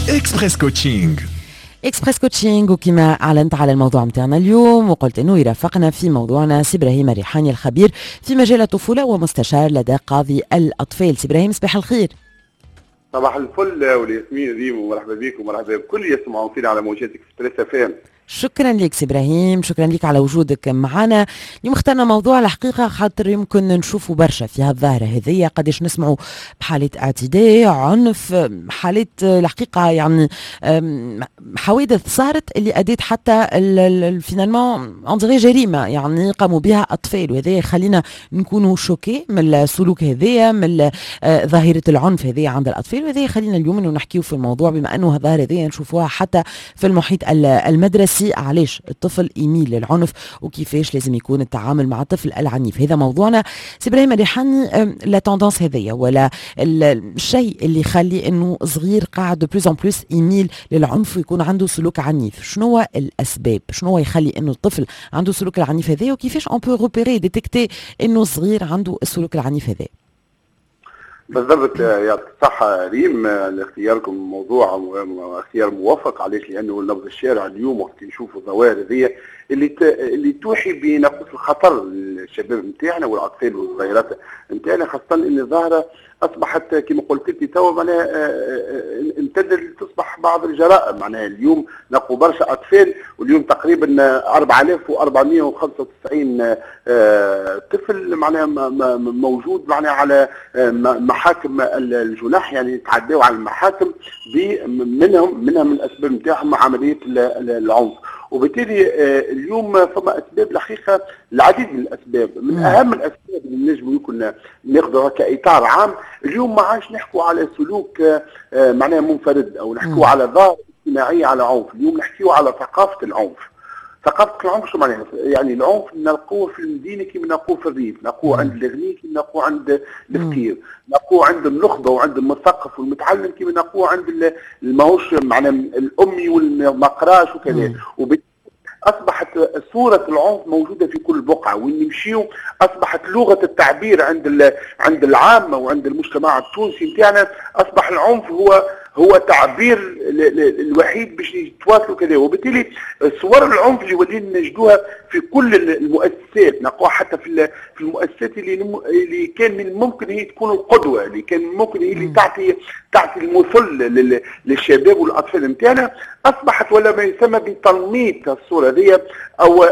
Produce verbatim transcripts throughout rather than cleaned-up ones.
إكسبريس كوتشينج. إكسبريس كوتشينج، وكما أعلنت على الموضوع متاعنا اليوم وقلت أنه يرافقنا في موضوعنا سي إبراهيم الريحاني الخبير في مجال الطفولة ومستشار لدى قاضي الأطفال. سي إبراهيم، صباح الخير. صباح الفل والياسمين ريم، ومرحبا بكم ومرحبا بكل يسمعون فينا على موجات إكسبريس اف ام. شكرا لك سي إبراهيم، شكرا لك على وجودك معنا. اليوم اخترنا موضوع الحقيقة خاطر يمكن نشوفوا برشا في هالظاهرة هذية، قديش نسمعوا بحالة اعتداء، عنف، حالات الحقيقة يعني حوادث صارت اللي أدت حتى فينالمون اندغي جريمة يعني قاموا بها أطفال، وهذا يخلينا نكونوا شوكي من السلوك هذايا، من ظاهرة العنف هذية عند الأطفال، وهذا يخلينا اليوم إنه نحكيو في الموضوع بما أنه هالظاهرة هذية نشوفوها حتى في المحيط المدرسي. علاش الطفل يميل للعنف وكيفاش لازم يكون التعامل مع الطفل العنيف؟ هذا موضوعنا. سي إبراهيم الريحاني، لا توندونس هذيا ولا الشيء اللي يخلي انه صغير قاعد دو بلوز ان بلوس يميل للعنف ويكون عنده سلوك عنيف، شنو هو الاسباب؟ شنو هو يخلي انه الطفل عنده سلوك العنيف هذا، وكيفاش اون بو روبيري ديتيكتي انه صغير عنده السلوك العنيف هذا؟ بالضبط، يعطيك الصحة ريم، لاختياركم موضوع اختيار موفق. علاش؟ لأنه نبض الشارع اليوم وقت نشوفوا الظواهر هذيا اللي ت... اللي توحي بنقص الخطر للشباب نتاعنا والأطفال والصغيرات نتاعنا، خاصة أن الظاهرة أصبحت كما قلت لك توا معناها امتدت تصبح بعض الجرائم. معناها اليوم نلقوا برشا أطفال، واليوم تقريبا أربعة آلاف وأربعمائة وخمسة وتسعين طفل معناها موجود معناها على محاكم الجناح، يعني تعداوا على المحاكم منهم منها من الأسباب نتاعهم عملية العنف. وبالتالي اليوم فما اسباب الحقيقه، العديد من الاسباب. من اهم الاسباب اللي نجم يكون ناخذها كاطار عام، اليوم ما عادش نحكوا على سلوك معناها منفرد او نحكوا على ظاهره اجتماعيه على عنف، اليوم نحكيو على ثقافه العنف. ثقافه العنف شو معناها؟ يعني العنف نلقوه في المدينه كما نلقوه في الريف، نلقوه عند الغني كما نلقوه عند الفقير، نلقوه عند النخبه وعند المثقف والمتعلم كما نلقوه عند الماهوش معناها الامي والمقراش وكذا. أصبحت صورة العنف موجودة في كل بقعة، وين نمشيو أصبحت لغة التعبير عند عند العامة وعند المجتمع التونسي نتاعنا، أصبح العنف هو هو تعبير الوحيد باش يتواصلوا كذا. وبالتالي صور العنف اللي ولينا نجدوها في كل المؤسسات، نلقاوها حتى في في المؤسسات اللي اللي كان من الممكن هي تكون القدوة، اللي كان ممكن هي اللي تعطي تعطي المثل للشباب والاطفال نتاعنا، اصبحت ولا ما يسمى بتنميط الصورة دي او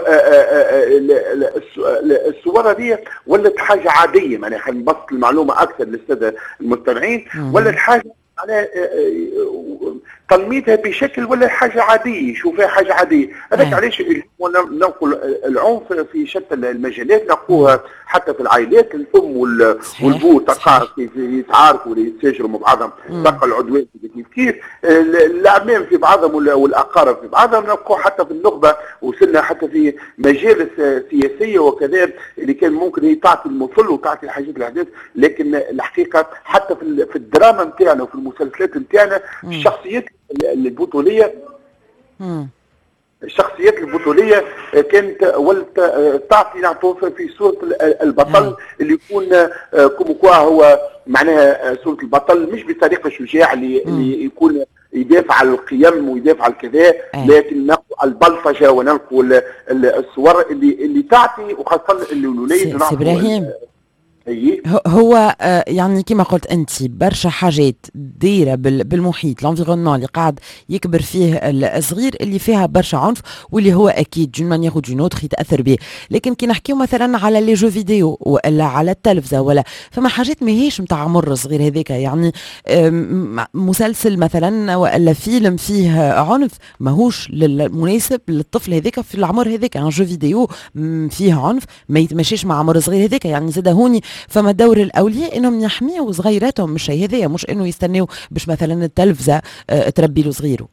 الصورة دي ولت حاجة عادية. يعني خلينا نبسط المعلومة اكثر للسادة المستمعين، ولت حاجة على تنميتها بشكل ولا حاجه عاديه، شوفها حاجه عاديه. هذاك علاش ننقل العنف في شتى المجالات، نلقوها حتى في العائلات، الام والبو تلقى يتعاركوا ولا يتساجروا مع بعضهم، تلقى العدوان كيف كيف، الاعمام في بعضهم والاقارب في بعضهم، نلقوه حتى في النخبه، وصلنا حتى في مجالس سياسيه وكذا اللي كان ممكن هي تعطي المثل وتعطي الحاجات الاحداث. لكن الحقيقه حتى في الدراما نتاعنا وفي المسلسلات نتاعنا الشخصيات البطوليه الشخصيات البطوليه كانت ولت تعطي نعطوها في صوره البطل اللي يكون كوم كوا هو معناها صوره البطل مش بطريقه شجاع اللي, اللي يكون يدافع على القيم ويدافع على كذا، لكن نلقوا البلطجه ونلقوا الصور اللي اللي تعطي، وخاصه الولاد. سي إبراهيم، هو يعني كما قلت انت برشا حاجات دايره بالمحيط الانفيرونمون اللي قاعد يكبر فيه الصغير اللي فيها برشا عنف، واللي هو اكيد دون مانيير دون اوتر يتاثر به. لكن كي نحكيو مثلا على لي جو فيديو ولا على التلفزه، ولا فما حاجات ماهيش نتاع عمر صغير هذاك، يعني مسلسل مثلا ولا فيلم فيه عنف ماهوش مناسب للطفل هذاك في العمر هذاك. ان جو فيديو فيه عنف ما يتمشيش مع عمر صغير هذاك. يعني زاد هوني فما دور الاولياء انهم يحميوا صغيراتهم من الشيء هذايا، مش انه يستناو باش مثلا التلفزه تربي له صغيره.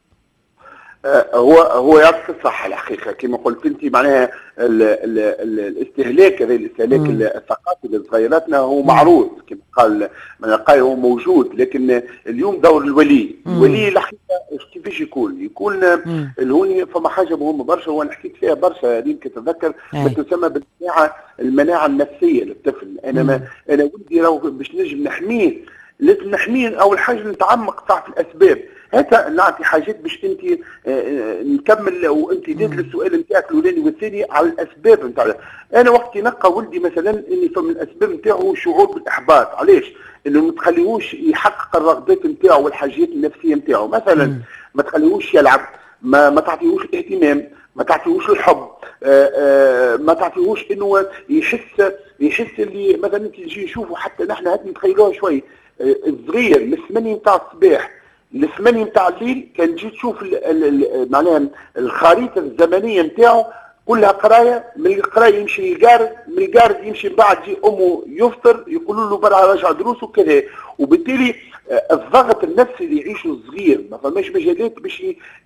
هو هو يعطيك الصحة الحقيقة كما قلت انت، معناها ال ال ال الاستهلاك هذا الاستهلاك الثقافي لصغيراتنا هو معروض كما قال من قال هو موجود. لكن اليوم دور الولي، الولي الحقيقة كيفاش يكون؟ يكون الهوني فما حاجة مهمة برشا وانا حكيت فيها برشا يمكن تتذكر، ما تسمى بالمناعة المناعة النفسية للطفل. انا ما انا ودي لو باش نجم نحميه لازم نحميه اول حاجة نتعمق في الاسباب. هذا نعطي حاجات باش انت نكمل وانت ديت السؤال نتاعك الاولاني والثاني على الاسباب نتاع. انا وقت نلقى ولدي مثلا اني فمن الاسباب نتاعو شعور بالاحباط. علاش؟ انه ما تخليهوش يحقق الرغبات نتاعو والحاجات النفسيه نتاعو. مثلا ما تخليهوش يلعب، ما ما تعطيهوش الاهتمام، ما تعطيهوش الحب، آآ آآ ما تعطيهوش انه يحس يحس اللي مثلا انت تجي نشوفوا حتى نحن هات نتخيلوها شوي الصغير من الثمانية نتاع الصباح للثمانية نتاع الليل كان تجي تشوف معناها الخريطه الزمنيه نتاعو كلها قرايه. من القرايه يمشي للجارد، من الجارد يمشي بعد يجي امه يفطر يقولوا له برا راجع دروس وكذا. وبالتالي الضغط النفسي اللي يعيشه الصغير ما فماش مجالات باش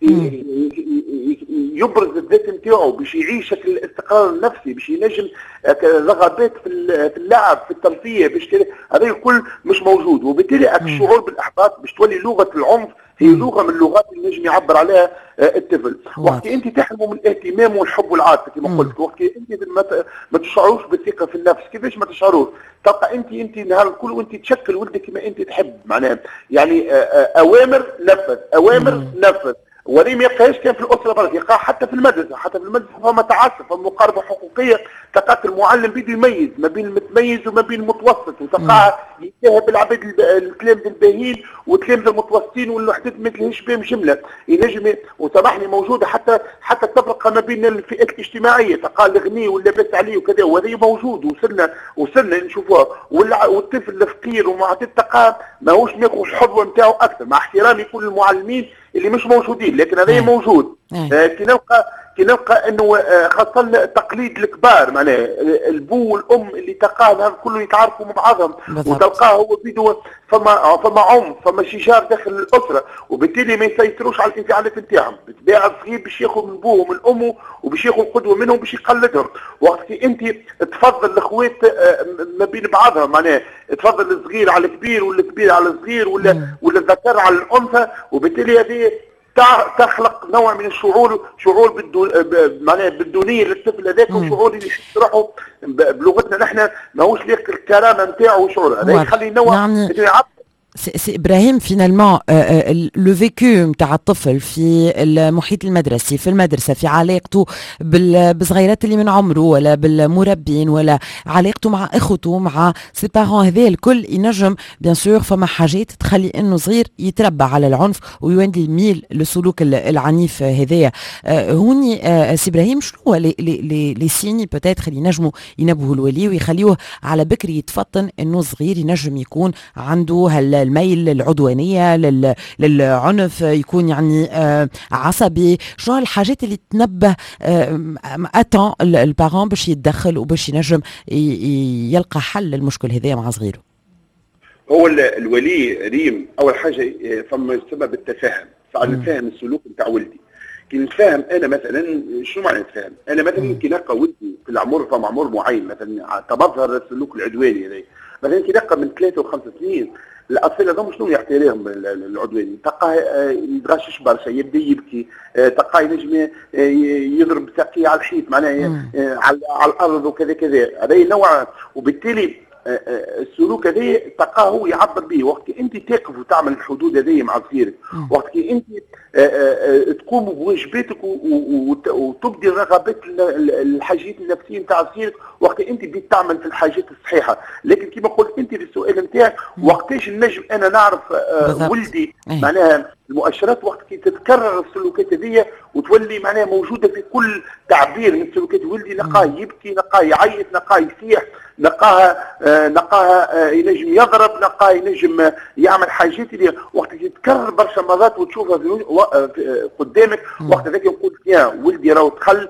يبرز الذات نتاعو، باش يعيش الاستقرار النفسي، باش ينجم رغبات في اللعب في الترفيه، باش كذا. هذا الكل مش موجود. وبالتالي الشعور بالاحباط باش تولي لغه العنف هي لغه من اللغات اللي نجم يعبر عليها الطفل. وقت انت تحرمه من الاهتمام والحب والعاطفه كما قلت، وقت انت ما تشعروش بالثقه في النفس. كيفاش ما تشعروش؟ تبقى انت انت نهار الكل وانت تشكل ولدك كما انت تحب معناها، يعني اوامر نفذ، اوامر نفذ. ولي ما يبقاش كان في الاسره برك، يقع حتى في المدرسه، حتى في المدرسه فما تعسف، فما مقاربه حقوقيه. تلقى المعلم بده يميز ما بين المتميز وما بين المتوسط، وتلقاه يتهب العباد الكلام الباهين والكلام المتوسطين والوحدات ما تلهيش بهم جمله. ينجم وسامحني موجوده حتى حتى التفرقه ما بين الفئات الاجتماعيه، تلقى الغني واللاباس عليه وكذا، وهذا موجود وصلنا وصلنا نشوفوها. والطفل الفقير ومعتاد تلقاه ماهوش ناخذ الحظوه نتاعو اكثر، مع احترامي كل المعلمين اللي مش موجودين، لكن هذا موجود. آه كي نلقى كي نلقى انه آه خاصه تقليد الكبار، معناها البو والام اللي تلقاه كله يتعارفوا مع بعضهم، وتلقاه هو بيدو فما فما عنف، فما شجار داخل الاسره، وبالتالي ما يسيطروش على الانفعالات نتاعهم. بالطبيعه الصغير باش ياخذ من بوه ومن امه وباش ياخذ قدوه منهم باش يقلدهم. وقت انت تفضل الاخوات آه ما بين بعضهم، معناها تفضل الصغير على الكبير ولا الكبير على الصغير ولا ولا الذكر على الانثى، وبالتالي هذه تخلق نوع من الشعور، شعور بالدون معناها بالدونيه للطفل هذاك، وشعور اللي يحس روحه بلغتنا نحن ماهوش ليق الكرامه نتاعو وشعور. هذا يخلي نوع يعني سي ابراهيم فينالمون لو فيكو نتاع الطفل في المحيط المدرسي، في المدرسه، في علاقته بالصغيرات اللي من عمره ولا بالمربين ولا علاقته مع اخوته مع سي بارون، هذا الكل ينجم بيان سور فما حاجات تخلي انه صغير يتربى على العنف ويولي يميل للسلوك العنيف هذايا. هوني سي ابراهيم شنو لي لي لي سيني بوتيتر اللي ينجموا ينبهوا الولي ويخليوه على بكري يتفطن انه صغير ينجم يكون عنده هال الميل للعدوانية للعنف، يكون يعني آه عصبي؟ شو الحاجات اللي تنبه اتان البارون باش يتدخل وباش ينجم يلقى حل للمشكل هذا مع صغيره؟ هو الولي ريم اول حاجه فما سبب التفاهم، فنتفاهم السلوك نتاع ولدي. كي نتفاهم انا مثلا، شنو معنى نتفاهم؟ انا مثلا كي نلقى ولدي في العمر فما عمر معين مثلا تمظهر السلوك العدواني هذا، مثلا كي نلقى من ثلاثة وخمس سنين الاطفال هذوما شنو يعطي لهم العدواني؟ تلقاه يتغشش برشا، يبدا يبكي، تلقاه ينجم يضرب ساقيه على الحيط معناها على الارض وكذا كذا. هذا نوع، وبالتالي السلوك هذا تلقاه هو يعبر به. وقت انت تقف وتعمل الحدود هذه مع صغيرك، وقت انت تقوم بواجباتك وتبدي الرغبات الحاجات النفسيه نتاع صغيرك، وقت انت بديت تعمل في الحاجات الصحيحه. لكن كما قلت انت في السؤال نتاعك، وقتاش النجم انا نعرف ولدي معناها المؤشرات؟ وقت كي تتكرر السلوكات هذه وتولي معناها موجوده في كل تعبير من سلوكات ولدي، نلقاه يبكي، نلقاه يعيط، نلقاه يصيح، نلقاها آه نلقاها آه ينجم يضرب، نلقاه ينجم يعمل حاجات اللي وقت يتكرر برشا مرات وتشوفها في قدامك، وقت ذاك نقول يا ولدي راهو دخل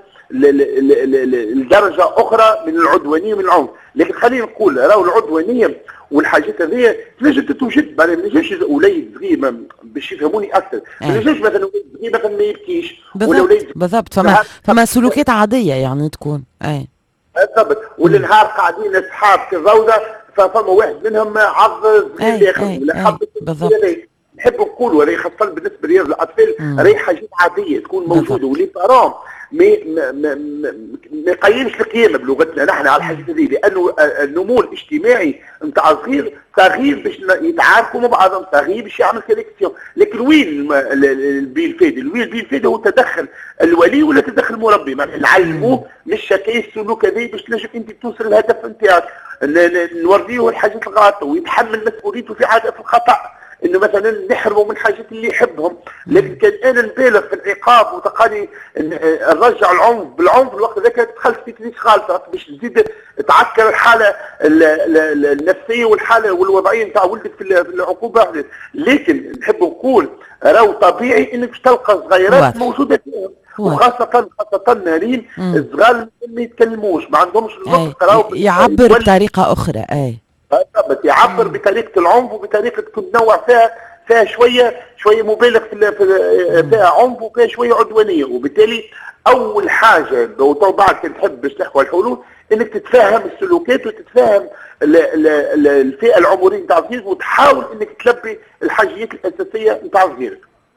لدرجه اخرى من العدوانيه من العنف. لكن خلينا نقول راهو العدوانيه والحاجات هذه تنجم تتوجد، ما نجمش وليد صغير باش يفهموني اكثر، ما نجمش مثلا وليد صغير مثلا ما يبكيش ولا وليد بالضبط، فما فما سلوكات عاديه يعني تكون اي بالضبط. والنهار قاعدين اصحاب في الروضه فما واحد منهم عض الاخر ولا حب بالضبط. نحب نقول ولا خاصه بالنسبه لرياض الاطفال راهي حاجات عاديه تكون موجوده، ولي بارون ما ما ما ما يقيمش القيامه بلغتنا نحن على الحاجات هذه، لانه النمو الاجتماعي نتاع الصغير صغير باش يتعاركوا مع بعضهم، صغير باش يعمل سيليكسيون، لكن وين البي الفائده؟ وين البي الفائده هو تدخل الولي ولا تدخل المربي، معناها نعلموه مش شكاية السلوك هذا باش تنجم انت توصل الهدف نتاعك، نوريه الحاجات الغلط ويتحمل مسؤوليته في عاده في الخطا، انه مثلا نحرمه من الحاجات اللي يحبهم، لكن كان انا نبالغ في العقاب وتقاني نرجع العنف بالعنف الوقت ذاك دخلت في تنيس خالصه باش تزيد تعكر الحاله النفسيه والحاله والوضعيه نتاع ولدك في العقوبه. لكن نحب نقول راهو طبيعي انك تلقى صغيرات موجوده فيهم، وخاصة خاصة ريم الصغار ما يتكلموش، ما عندهمش الوقت يقراو، يعبر بطريقة أخرى. أي بالضبط، يعبر مم. بطريقة العنف وبطريقة تنوع فيها فيها شوية شوية مبالغ في فيها عنف وفيها شوية عدوانية، وبالتالي أول حاجة لو بعد كنت تحب باش تحكوا على الحلول إنك تتفهم السلوكات وتتفهم الفئة العمرية نتاع الصغير وتحاول إنك تلبي الحاجيات الأساسية نتاع صغيرك.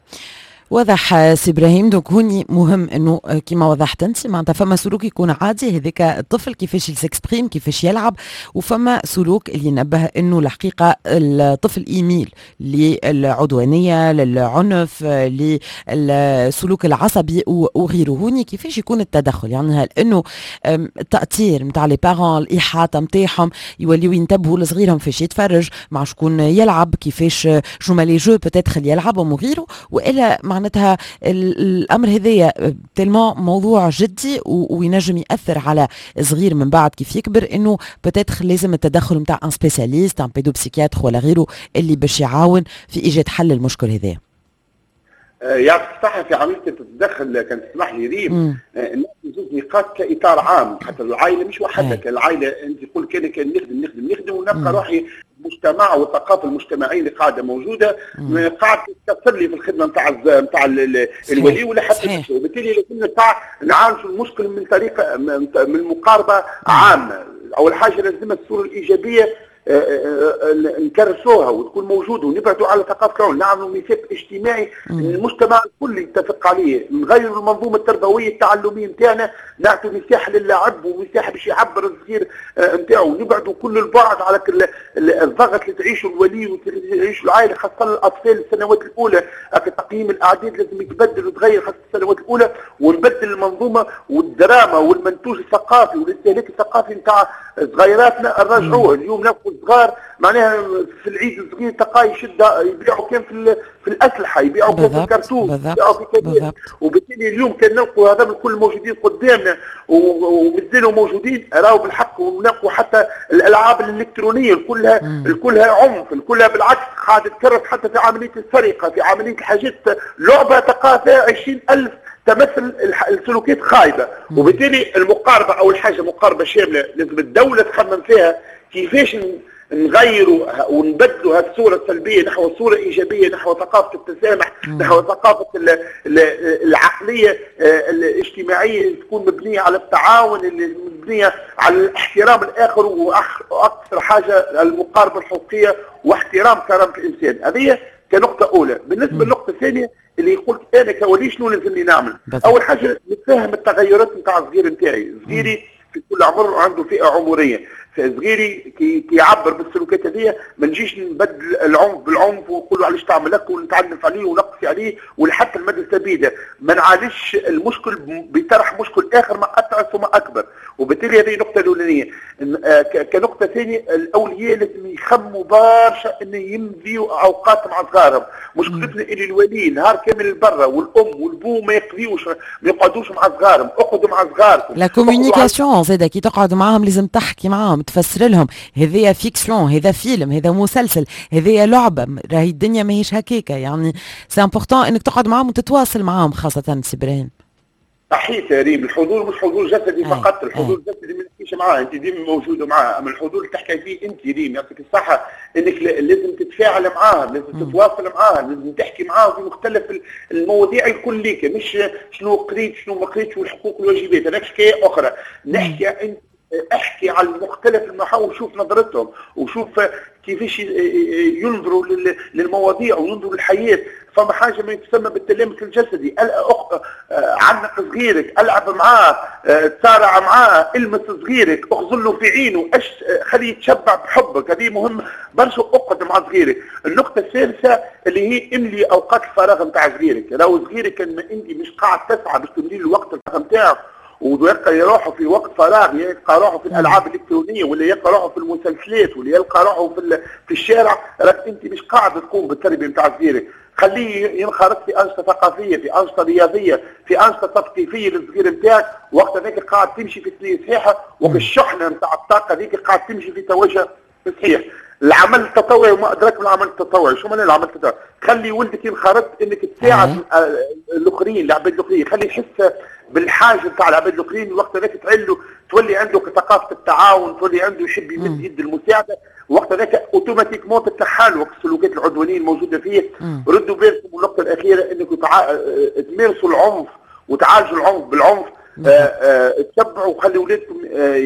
واضح سي ابراهيم. دونك هوني مهم انه كيما وضحت انت معناتها فما سلوك يكون عادي، هذاك الطفل كيفاش يسكسبريم كيفاش يلعب، وفما سلوك اللي ينبه انه الحقيقه الطفل يميل للعدوانيه للعنف للسلوك العصبي وغيره. هوني كيفاش يكون التدخل؟ يعني انه التاثير نتاع لي بارون الاحاطه نتاعهم يوليو ينتبهوا لصغيرهم فاش يتفرج مع شكون يلعب، كيفاش شو ما لي جو بوتيتر اللي يلعبهم وغيره، والا معناتها الامر هذايا تلمون موضوع جدي وينجم ياثر على صغير من بعد كيف يكبر، انه بتاتخ لازم التدخل نتاع ان سبيسياليست ان بيدوبسيكياتر ولا غيره اللي باش يعاون في ايجاد حل المشكل هذا. يعطيك الصحة في عملية التدخل كان تسمح لي ريم الناس زوج نقاط كإطار عام، حتى العائلة مش وحدك، العائلة أنت تقول كان كان نخدم نخدم نخدم ونبقى روحي المجتمع والثقافة المجتمعية اللي قاعدة موجودة قاعد تكثر لي في الخدمة نتاع نتاع الولي ولا حتى نفسه، وبالتالي لازم نتاع نعالج المشكل من طريقة من مقاربة عامة. أول حاجة لازم الصورة الإيجابية نكرسوها وتكون موجوده ونبعدوا على ثقافه العنف، نعملوا ميثاق اجتماعي المجتمع الكل يتفق عليه، نغيروا المنظومه التربويه التعلميه نتاعنا، نعطوا مساحه للعب ومساحه باش يعبر الصغير نتاعو، نبعدوا كل البعد على الضغط اللي تعيشه الولي وتعيشه العائله، خاصه الاطفال السنوات الاولى، تقييم الاعداد لازم يتبدل ويتغير خاصه السنوات الاولى، ونبدل المنظومه والدراما والمنتوج الثقافي والاستهلاك الثقافي نتاع صغيراتنا نرجعوه. اليوم ناخذ صغار معناها في العيد الصغير تلقاه يشد يبيعوا كان في في الاسلحه، يبيعوا كان في الكرتون، يبيعوا في كذا، وبالتالي اليوم كان نلقوا هذا الكل موجودين قدامنا ومازالوا موجودين راهو بالحق، ونلقوا حتى الالعاب الالكترونيه كلها كلها عنف، كلها بالعكس قاعده تكرس حتى في عمليه السرقه، في عمليه الحاجات، لعبه تلقى فيها عشرين ألف تمثل السلوكيات خايبه، وبالتالي المقاربه اول حاجه مقاربه شامله لازم الدوله تخمم فيها كيفاش نغيروا ونبدلوا هذه الصوره السلبيه نحو صوره ايجابيه، نحو ثقافه التسامح، نحو ثقافه العقليه الاجتماعيه اللي تكون مبنيه على التعاون، اللي مبنيه على احترام الاخر، واكثر حاجه المقاربه الحقوقيه واحترام كرامه الانسان. هذه كنقطه اولى. بالنسبه للنقطه الثانيه اللي قلت انا كولي شنو لازمني نعمل؟ اول حاجه نتفهم التغيرات نتاع الصغير نتاعي، صغيري في كل عمر عنده فئه عمريه، صغيري كي يعبر بالسلوكات هذه ما نجيش نبدل العنف بالعنف ونقول له علاش تعمل هكا ونتعنف عليه ونقصي عليه ولحتى المدى السبيده، ما نعالجش المشكل بطرح مشكل اخر ما اثر ثم اكبر، وبالتالي هذه النقطه الاولانيه. كنقطه ثانيه الاولياء لازم يخموا برشا ان يمضيوا اوقات مع صغارهم، مشكلتنا اللي الولي نهار كامل برا والام والبو ما يقضيوش ما يقعدوش مع صغارهم، اقعدوا مع صغاركم. لا كوميونيكاسيون زاده كي تقعد معاهم لازم تحكي معاهم تفسر لهم هذايا فيكسيون، هذا فيلم، هذا مسلسل، هذايا لعبه، راهي الدنيا ماهيش هكاكا، يعني سي امبورطون انك تقعد معاهم وتتواصل معاهم خاصه سي ابراهيم. صحيح يا ريم، الحضور مش حضور جسدي فقط، الحضور الجسدي ما تحكيش معاه، انت ديما موجوده معاه، اما الحضور اللي تحكي فيه انت ريم يعطيك الصحه انك لازم تتفاعل معاه، لازم تتواصل معاه، لازم تحكي معاه في مختلف المواضيع الكل ليك، مش شنو قريت شنو ما قريتش والحقوق والواجبات، هذاك حكايه اخرى. نحكي انت احكي على مختلف المحاور وشوف نظرتهم وشوف كيفاش ينظروا للمواضيع وينظروا للحياه. فما حاجه ما يسمى بالتلامس الجسدي، عنق صغيرك، العب معاه، تسارع معاه، المس صغيرك، اغزل له في عينه، أش... خليه يتشبع بحبك، هذه مهمه برشا. اقعد مع صغيرك. النقطه الثالثه اللي هي املي اوقات الفراغ نتاع صغيرك. لو صغيرك كان انت مش قاعد تسعى باش تملي له وقت الفراغ نتاعه ويلقى يروحوا في وقت فراغ، يلقى روحه في الالعاب الالكترونيه ولا يلقى روحه في المسلسلات ولا يلقى روحه في في الشارع، راك انت مش قاعد تقوم بالتربيه نتاع صغيرك. خليه ينخرط في انشطه ثقافيه، في انشطه رياضيه، في انشطه تثقيفيه للصغير نتاعك. وقت هذاك قاعد تمشي في سنين صحيحه، وفي الشحنه نتاع الطاقه هذيك قاعد تمشي في توجه صحيح. العمل التطوعي وما ادراك من العمل التطوعي، شو معنى العمل التطوعي؟ خلي ولدك ينخرط انك تساعد الاخرين، العباد الاخرين، خلي يحس بالحاجه نتاع العباد الاخرين. وقت هذاك تعلو تولي عنده ثقافه التعاون، تولي عنده يحب يمد يد المساعده. وقت هذاك اوتوماتيكمون تتنحى وقت السلوكات العدوانيه الموجوده فيه. ردوا بالكم النقطه الاخيره انكم تعا... تمارسوا العنف وتعالجوا العنف بالعنف. تتبعوا وخلي اولادكم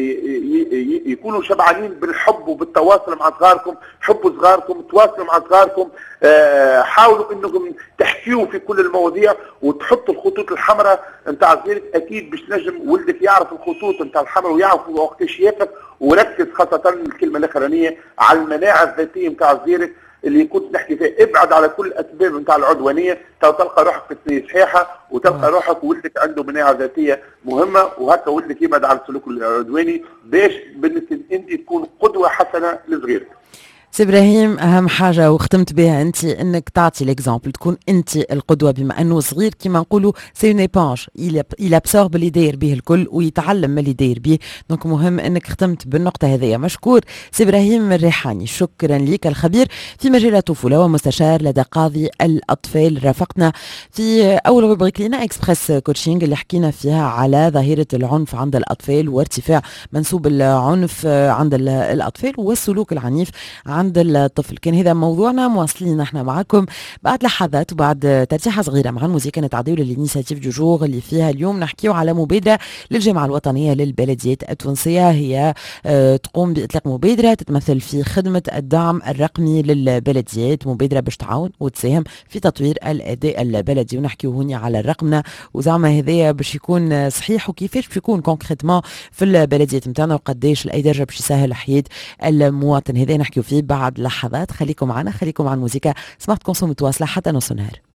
يكونوا شبعانين بالحب وبالتواصل مع صغاركم. حبوا صغاركم، تواصلوا مع صغاركم، حاولوا انكم تحكيوا في كل المواضيع وتحطوا الخطوط الحمراء نتاع صغيرك. اكيد باش نجم ولدك يعرف الخطوط نتاع الحمراء ويعرف وقتاش ياكل. وركز خاصه الكلمه الاخرانيه على المناعه الذاتيه نتاع صغيرك اللي كنت نحكي فيه. ابعد على كل الاسباب نتاع العدوانيه، تلقى روحك في سنين صحيحه وتلقى روحك ولدك عنده مناعه ذاتيه مهمه. وهكا ولدك يبعد على السلوك العدواني باش بالنسبه انت تكون قدوه حسنه لصغيرك. سي ابراهيم، اهم حاجه وختمت بها انت انك تعطي ليكزامبل، تكون انت القدوه، بما انه صغير كيما نقولوا سي اون ايبانج، il absorbe اللي داير به الكل ويتعلم من اللي داير به. دونك مهم انك ختمت بالنقطه هذيا. مشكور سي ابراهيم الريحاني، شكرا لك، الخبير في مجال الطفوله ومستشار لدى قاضي الاطفال. رافقنا في اول روبريك لنا اكسبريس كوتشينج اللي حكينا فيها على ظاهره العنف عند الاطفال وارتفاع منسوب العنف عند الاطفال والسلوك العنيف عند الطفل. كان هذا موضوعنا، مواصلين نحن معكم بعد لحظات وبعد ترتيحة صغيرة مع الموسيقى نتعديو للإنيسياتيف دو جور اللي فيها اليوم نحكيو على مبادرة للجامعة الوطنية للبلديات التونسية. هي تقوم بإطلاق مبادرة تتمثل في خدمة الدعم الرقمي للبلديات، مبادرة باش تعاون وتساهم في تطوير الأداء البلدي. ونحكيو هوني على الرقمنة وزعما هذايا باش يكون صحيح وكيفاش باش يكون كونكريتمون في البلديات نتاعنا وقداش لأي درجة باش يسهل حياة المواطن. هذا نحكيو فيه بعد لحظات. خليكم معنا، خليكم مع الموسيقى. سمعتكم متواصلة حتى نص النهار.